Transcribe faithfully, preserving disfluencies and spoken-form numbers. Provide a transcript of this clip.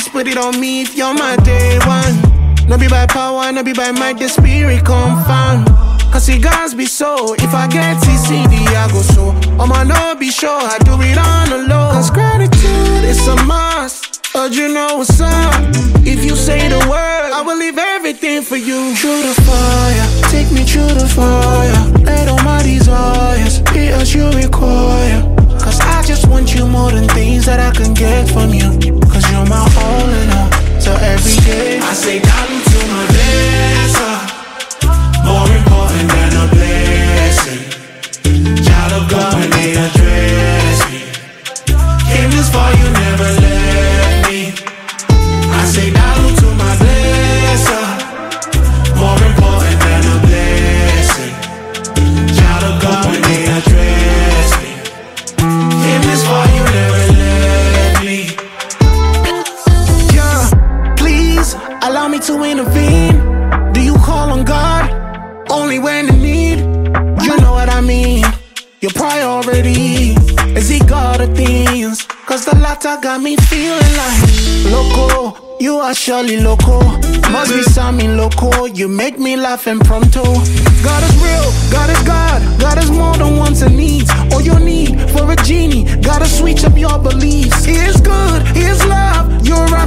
please put it on me if you're my day one. No be by power, no be by might, the spirit confirm. Cause it guys be so, if I get T C D, I go so. I'ma not be sure, I do it on the low. Cause gratitude is a must, but you know what's up. If you say the word, I will leave everything for you. Through the fire, take me through the fire. Let all my desires be as you require. Cause I just want you more than things that I can get from you. Cause you're my all in all, so every day I say down to my blesser. More important than a blessing. Child of God when they address me. Came this far, you never left me. I say down to my blesser. More important than a blessing. Child of God when they address me. Came this far, you never left me. Yeah, please allow me to intervene. Do you call on God? Only when in need, you know what I mean. Your priority, is he God of things? Cause the latter got me feeling like loco, you are surely loco. Must be something loco, you make me laugh and pronto. God is real, God is God, God is more than wants and needs. All you need for a genie, gotta switch up your beliefs. He is good, he is love, you're right.